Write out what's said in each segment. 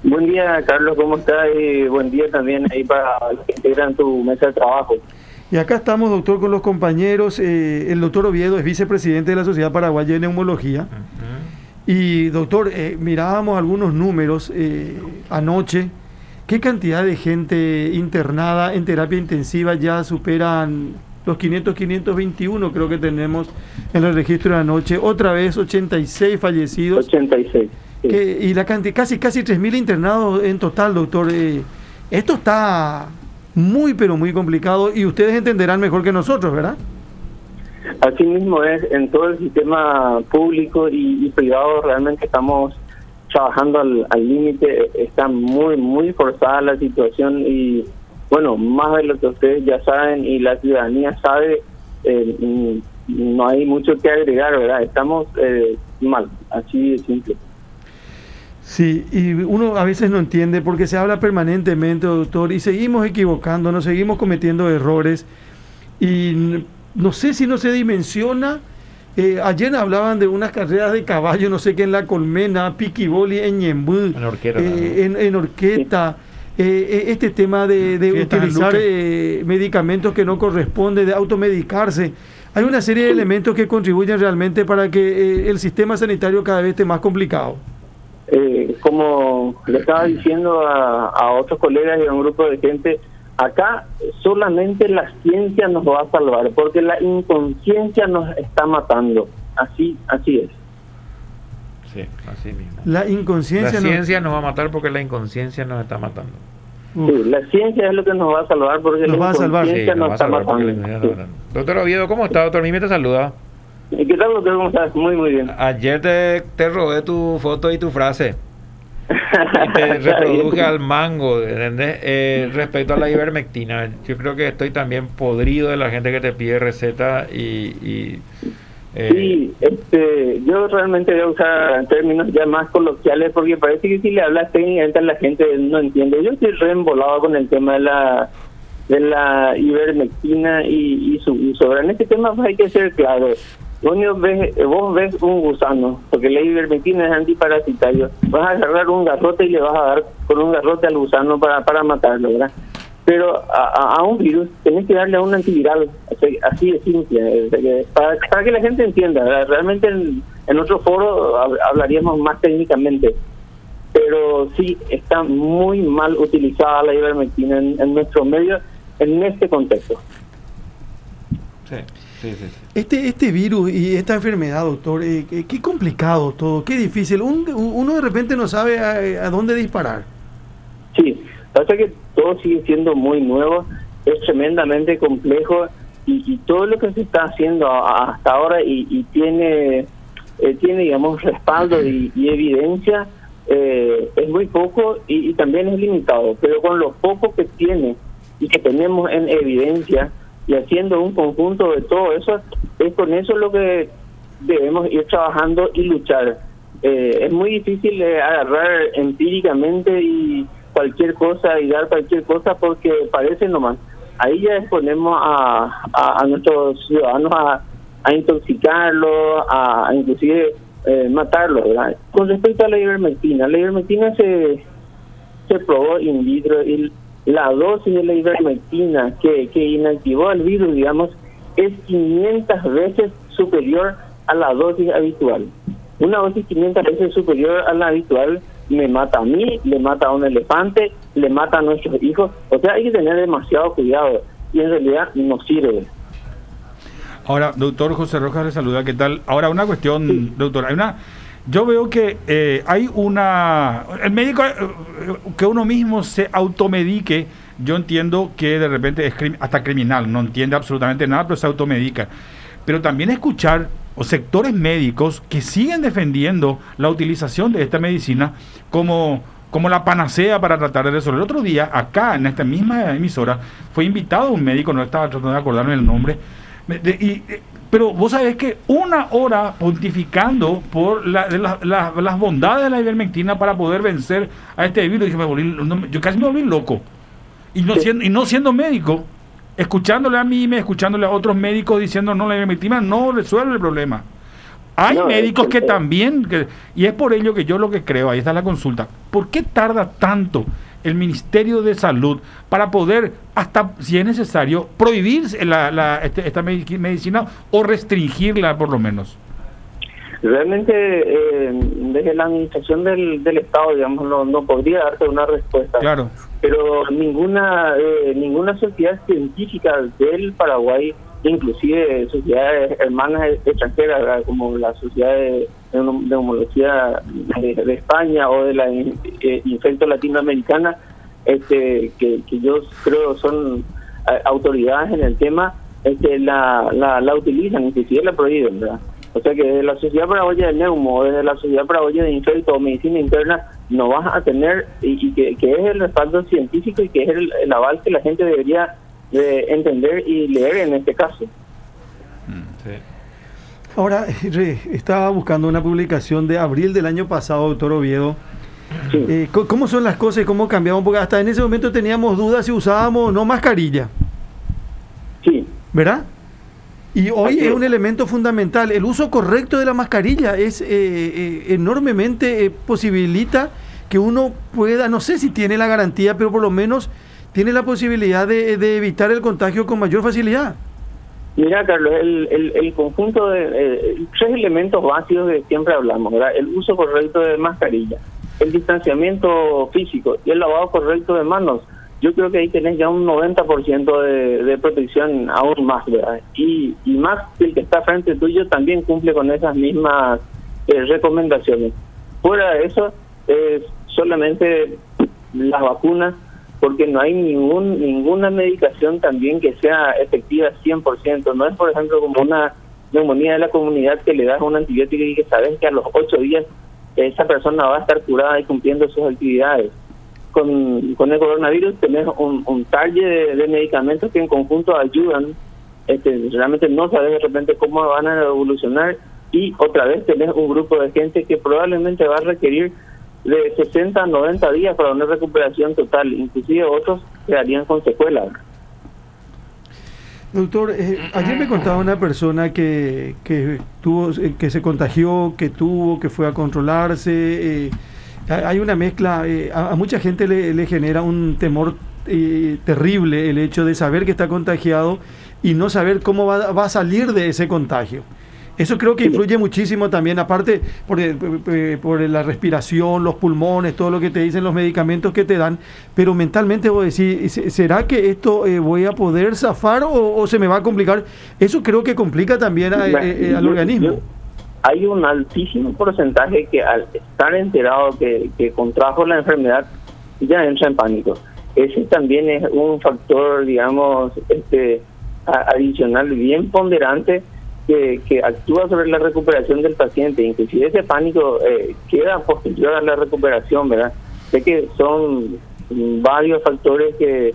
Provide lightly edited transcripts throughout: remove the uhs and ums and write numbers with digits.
Buen día, Carlos, ¿cómo estás? Y buen día también ahí para los que integran tu mesa de trabajo. Y acá estamos, doctor, con los compañeros. El doctor Oviedo es vicepresidente de la Sociedad Paraguaya de Neumología. Y, doctor, mirábamos algunos números anoche. ¿Qué cantidad de gente internada en terapia intensiva ya superan los 521? Creo que tenemos en el registro de anoche. Otra vez 86 fallecidos. 86. Sí. Y la cantidad, casi 3.000 internados en total, doctor. Esto está muy, pero muy complicado y ustedes entenderán mejor que nosotros, ¿verdad? Así mismo es, en todo el sistema público y privado realmente estamos trabajando al límite. Está muy, muy forzada la situación y, bueno, más de lo que ustedes ya saben y la ciudadanía sabe, no hay mucho que agregar, ¿verdad? Estamos mal, así de simple. Sí, y uno a veces no entiende porque se habla permanentemente, doctor, y seguimos equivocándonos, seguimos cometiendo errores y no sé si no se dimensiona. Ayer hablaban de unas carreras de caballo, no sé qué, en La Colmena, Piquiboli, en Ñembú, en Orqueta, este tema de utilizar medicamentos que no corresponden, de automedicarse. Hay una serie de elementos que contribuyen realmente para que el sistema sanitario cada vez esté más complicado. Como le estaba diciendo a otros colegas y a un grupo de gente, acá solamente la ciencia nos va a salvar, porque la inconsciencia nos está matando. Así es. Sí, así mismo. La inconsciencia. La ciencia nos va a matar porque la inconsciencia nos está matando. Sí, la ciencia es lo que nos va a salvar porque nos la inconsciencia nos está matando. Doctor Oviedo, ¿cómo está? Doctor Mimi te saluda. ¿Y qué tal, doctor? ¿Cómo estás? Muy, muy bien. Ayer te robé tu foto y tu frase. Y te reproduje al mango, ¿entendés? Respecto a la ivermectina, yo creo que estoy también podrido de la gente que te pide receta Sí, yo realmente voy a usar términos ya más coloquiales porque parece que si le hablas técnicamente a la gente no entiende. Yo estoy re embolado con el tema de la ivermectina y su uso. En este tema pues hay que ser claro. Vos ves un gusano, porque la ivermectina es antiparasitario. Vas a agarrar un garrote y le vas a dar con un garrote al gusano para matarlo, ¿verdad? Pero a un virus tenés que darle a un antiviral, así de simple, para que la gente entienda, ¿verdad? Realmente en otro foro hablaríamos más técnicamente, pero sí está muy mal utilizada la ivermectina en nuestro medio en este contexto. Sí. Este virus y esta enfermedad, doctor, qué complicado todo, qué difícil. Uno de repente no sabe a dónde disparar. Sí, pasa que todo sigue siendo muy nuevo, es tremendamente complejo y todo lo que se está haciendo hasta ahora y tiene digamos respaldo y evidencia, es muy poco y también es limitado, pero con lo poco que tiene y que tenemos en evidencia y haciendo un conjunto de todo eso, es con eso lo que debemos ir trabajando y luchar. Es muy difícil agarrar empíricamente y cualquier cosa y dar cualquier cosa porque parece nomás. Ahí ya exponemos a nuestros ciudadanos a intoxicarlos, a inclusive matarlos, ¿verdad? Con respecto a la ivermectina se probó in vitro y la dosis de la ivermectina que inactivó el virus, digamos, es 500 veces superior a la dosis habitual. Una dosis 500 veces superior a la habitual me mata a mí, le mata a un elefante, le mata a nuestros hijos. O sea, hay que tener demasiado cuidado y en realidad no sirve. Ahora, doctor José Rojas le saluda, ¿qué tal? Ahora, una cuestión, sí. Doctor, yo veo que el médico, que uno mismo se automedique, yo entiendo que de repente es hasta criminal, no entiende absolutamente nada, pero se automedica. Pero también escuchar sectores médicos que siguen defendiendo la utilización de esta medicina como la panacea para tratar de resolver. El otro día, acá en esta misma emisora, fue invitado un médico, no estaba tratando de acordarme el nombre, pero vos sabés que 1 hora pontificando por las bondades de la ivermectina para poder vencer a este virus, yo casi me volví loco. Y no siendo médico, escuchándole a mí, escuchándole a otros médicos diciendo no, la ivermectina no resuelve el problema. Hay No, médicos que también, y es por ello que yo lo que creo, ahí está la consulta, ¿por qué tarda tanto el Ministerio de Salud para poder, hasta si es necesario, prohibir esta medicina o restringirla por lo menos? Realmente, desde la administración del Estado, digamos, no podría darte una respuesta. Claro. Pero ninguna sociedad científica del Paraguay, inclusive sociedades hermanas extranjeras, ¿verdad?, como la Sociedad de Neumología de España o de la Infecto Latinoamericana, que yo creo son autoridades en el tema, la utilizan, inclusive la prohíben, ¿verdad? O sea que desde la Sociedad Paraguaya de Neumo, desde la Sociedad Paraguaya de Infecto o Medicina Interna, no vas a tener, y que es el respaldo científico y que es el aval que la gente debería de entender y leer en este caso. Sí. Ahora, estaba buscando una publicación de abril del año pasado, doctor Oviedo. Sí. ¿Cómo son las cosas y cómo cambiaban? Porque hasta en ese momento teníamos dudas si usábamos o no mascarilla. Sí. ¿Verdad? Y hoy es un elemento fundamental. El uso correcto de la mascarilla es enormemente posibilita que uno pueda, no sé si tiene la garantía, pero por lo menos tiene la posibilidad de evitar el contagio con mayor facilidad. Mira, Carlos, el conjunto de tres elementos básicos que siempre hablamos, ¿verdad? El uso correcto de mascarilla, el distanciamiento físico y el lavado correcto de manos. Yo creo que ahí tenés ya un 90% de protección, aún más, ¿verdad? Y más que el que está frente tuyo también cumple con esas mismas recomendaciones. Fuera de eso, solamente las vacunas, porque no hay ninguna medicación también que sea efectiva 100%. No es, por ejemplo, como una neumonía de la comunidad que le das un antibiótico y que sabes que a los 8 días esa persona va a estar curada y cumpliendo sus actividades. Con el coronavirus tenés un target de medicamentos que en conjunto ayudan. Realmente no sabes de repente cómo van a evolucionar, y otra vez tenés un grupo de gente que probablemente va a requerir de 60 a 90 días para una recuperación total, inclusive otros quedarían con secuelas. Doctor, ayer me contaba una persona que tuvo, que se contagió, que fue a controlarse. Hay una mezcla, a mucha gente le genera un temor terrible el hecho de saber que está contagiado y no saber cómo va a salir de ese contagio. Eso creo que influye muchísimo también, aparte por la respiración, los pulmones, todo lo que te dicen los medicamentos que te dan, pero mentalmente vos decís, ¿será que esto voy a poder zafar o se me va a complicar? Eso creo que complica también al organismo. Hay un altísimo porcentaje que al estar enterado que contrajo la enfermedad ya entra en pánico. Ese también es un factor, digamos, adicional bien ponderante que actúa sobre la recuperación del paciente. Inclusive ese pánico queda posterior a la recuperación, ¿verdad? Sé que son varios factores que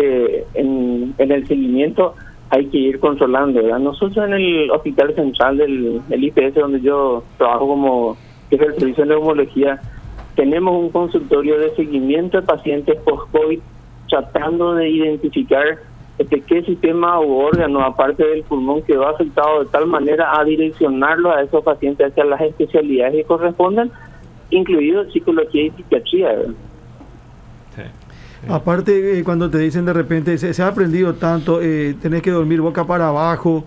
en el seguimiento hay que ir controlando, ¿verdad? Nosotros en el Hospital Central del IPS, donde yo trabajo como jefe del servicio de neumología, tenemos un consultorio de seguimiento de pacientes post-COVID, tratando de identificar qué sistema u órgano, aparte del pulmón, quedó afectado, de tal manera a direccionarlo a esos pacientes hacia las especialidades que correspondan, incluido psicología y psiquiatría, ¿verdad? Sí. Aparte, cuando te dicen de repente, se ha aprendido tanto, tenés que dormir boca para abajo,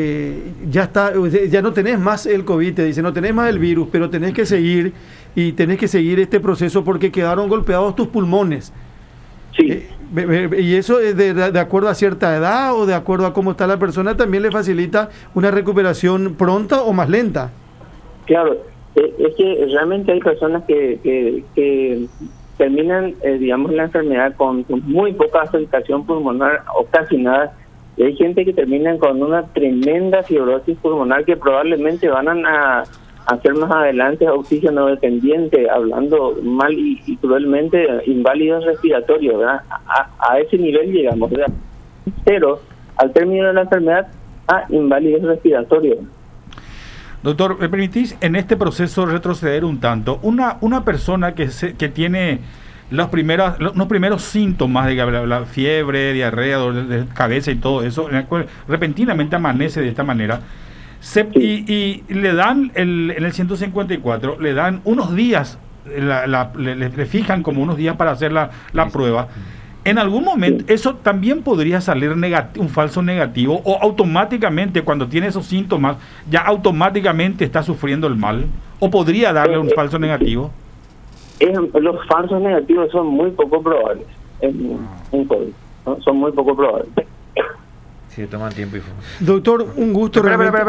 ya no tenés más el COVID, te dicen, no tenés más el virus, pero tenés que seguir este proceso porque quedaron golpeados tus pulmones. Sí. Y eso de acuerdo a cierta edad o de acuerdo a cómo está la persona también le facilita una recuperación pronta o más lenta. Claro, es que realmente hay personas que terminan, digamos, la enfermedad con muy poca afectación pulmonar o casi nada. Y hay gente que terminan con una tremenda fibrosis pulmonar que probablemente van a hacer más adelante oxígeno dependiente, hablando mal y cruelmente, inválidos respiratorios, ¿verdad? A ese nivel llegamos, ¿verdad? Pero al término de la enfermedad, a inválidos respiratorios. Doctor, ¿me permitís en este proceso retroceder un tanto? Una persona que tiene los primeros síntomas de la fiebre, diarrea, dolor de cabeza y todo eso, en el cual repentinamente amanece de esta manera, Y le dan, en el 154, le dan unos días, le fijan como unos días para hacer la prueba. En algún momento eso también podría salir un falso negativo, o automáticamente cuando tiene esos síntomas ya automáticamente está sufriendo el mal, o podría darle un falso negativo. Los falsos negativos son muy poco probables en COVID, ¿no? Son muy poco probables. Sí, toman tiempo y Doctor, un gusto.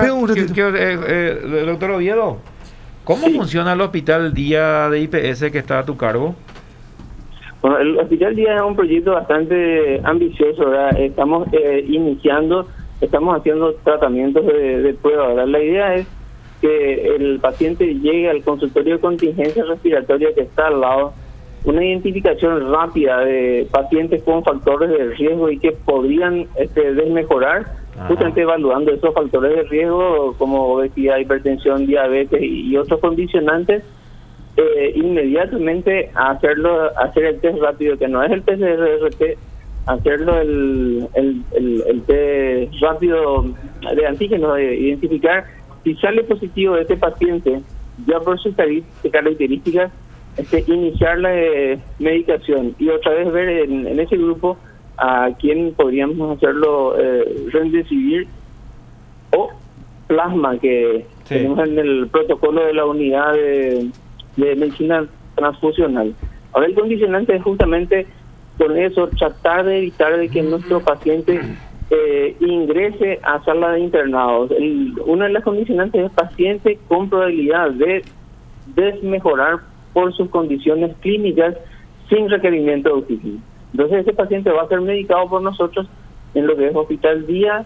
Doctor Oviedo, ¿cómo funciona el hospital día de IPS que está a tu cargo? Bueno, el Hospital Día es un proyecto bastante ambicioso, ¿verdad? Estamos estamos haciendo tratamientos de prueba, ¿verdad? La idea es que el paciente llegue al consultorio de contingencia respiratoria que está al lado, una identificación rápida de pacientes con factores de riesgo y que podrían desmejorar, justamente evaluando esos factores de riesgo como obesidad, hipertensión, diabetes y otros condicionantes. Inmediatamente hacer el test rápido, que no es el PCR-RT, hacerlo el test rápido de antígenos, identificar si sale positivo de este paciente, ya por sus características, iniciar la medicación y otra vez ver en ese grupo a quién podríamos hacerlo remdesivir o plasma, que tenemos en el protocolo de la unidad de medicina transfusional. Ahora el condicionante es justamente con eso tratar de evitar de que nuestro paciente ingrese a sala de internados. Una de las condicionantes es paciente con probabilidad de desmejorar por sus condiciones clínicas sin requerimiento de oxígeno. Entonces ese paciente va a ser medicado por nosotros en lo que es Hospital Día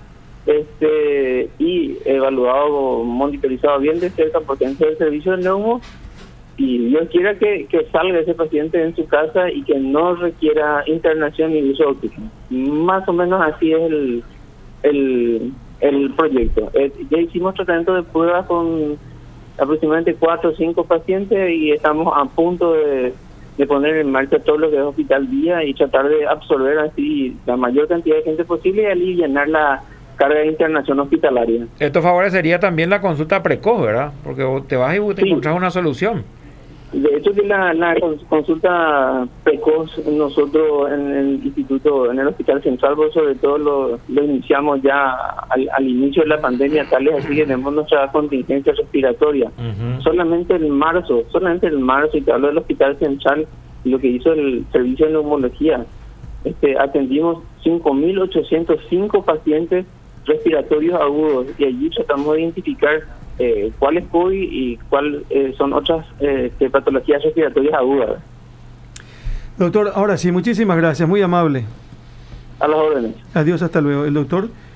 y evaluado, monitorizado bien de cerca porque es el servicio de neumo, y Dios quiera que salga ese paciente en su casa y que no requiera internación ni uso de oxígeno. Más o menos así es el proyecto. Ya hicimos tratamiento de pruebas con aproximadamente 4 o 5 pacientes y estamos a punto de poner en marcha todo lo que es Hospital Día y tratar de absorber así la mayor cantidad de gente posible y aliviar la carga de internación hospitalaria. Esto favorecería también la consulta precoz, ¿verdad? Porque te vas y te encontrás una solución. De hecho, que la consulta precoz, nosotros en el instituto, en el Hospital Central, sobre todo lo iniciamos ya al inicio de la pandemia, tal es así que tenemos nuestra contingencia respiratoria. Solamente en marzo, y te hablo del Hospital Central, lo que hizo el servicio de neumología, atendimos 5.805 pacientes respiratorios agudos y allí tratamos de identificar cuál es COVID y cuál son otras patologías respiratorias agudas. Doctor, ahora sí, muchísimas gracias, muy amable. A las órdenes. Adiós, hasta luego. El doctor